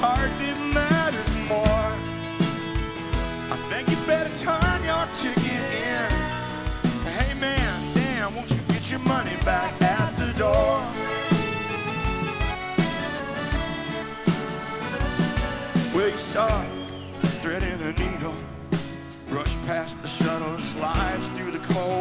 heart that matters more. I think you better turn your ticket in. Hey man, damn, won't you get your money back at the door? Well, you saw thread in a needle, brush past the shuttle, slides through the cold